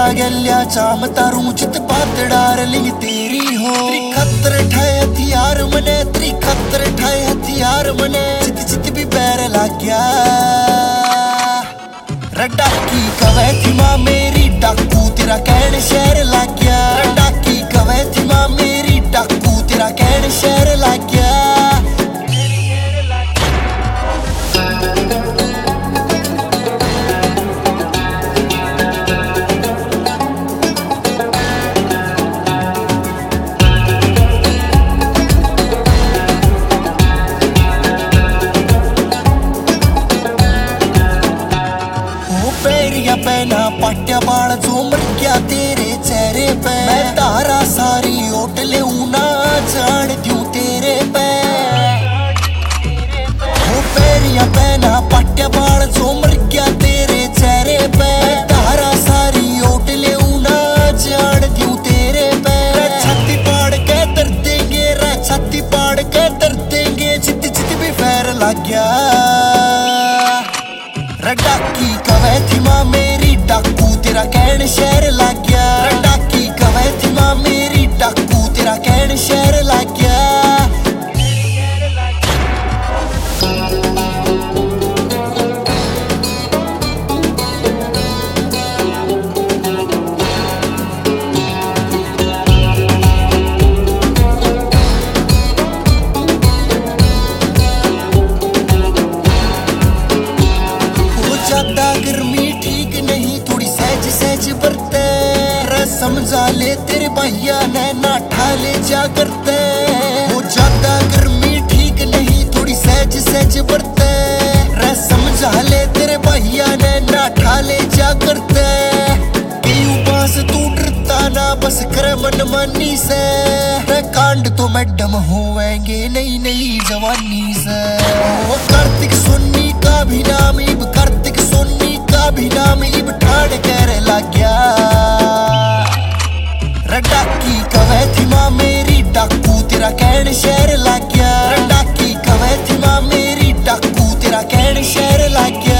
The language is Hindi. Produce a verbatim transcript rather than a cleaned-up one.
गल्या चाम तारू चित बात डार्लिंग तेरी हो। त्री खतर ठाए हथियार मने, त्री खतर ठाए हथियार मने, चित चित भी पैर लग गया। डाकी कवे थी माँ मेरी डाकू तेरा कहन शहर लग गया। डाकी कवे थी माँ मेरी डाकू तेरा कहन शहर लग गया। पहना पाट्या बाल झूमर क्या तेरे चेहरे पे, मैं तारा सारी ओट ले ना जान दूं तेरे पे। वो पैरिया पहना पाट्या बाल झूमर क्या तेरे चेहरे पे, मैं तारा सारी ओट ले ना जान दूं तेरे पे। छाती पाड़ के दर देंगे रे, छाती पाड़ के दर देंगे, चित चित भी फैर लग गया। डाकी कवे थी माँ मेरी डाकू तेरा कहन शहर लग गया। डाकी कवे थी माँ मेरी डाकू तेरा कहन शहर लग गया। ज्यादा गर्मी ठीक नहीं, थोड़ी सहज सहज बरते, समझा ले तेरे भैया ने ना ठाले जा करते। वो ज्यादा गर्मी ठीक नहीं, थोड़ी सहज सहज बरते, समझा ले तेरे भैया ने ना ठाले जा करते। क्यों बास तू डरता ना बस करे मनमानी से, कांड तो मैडम होएंगे नई नई जवानी से। वो कार्तिक सोनी का भी नाम इब, कार्तिक सोनी का भी नाम इब ठाड़ कर लग गया। डाकी कवे थी माँ मेरी डाकू तेरा कहन शहर लग गया। डाकी कवे थी माँ मेरी डाकू तेरा कहन शहर लग गया।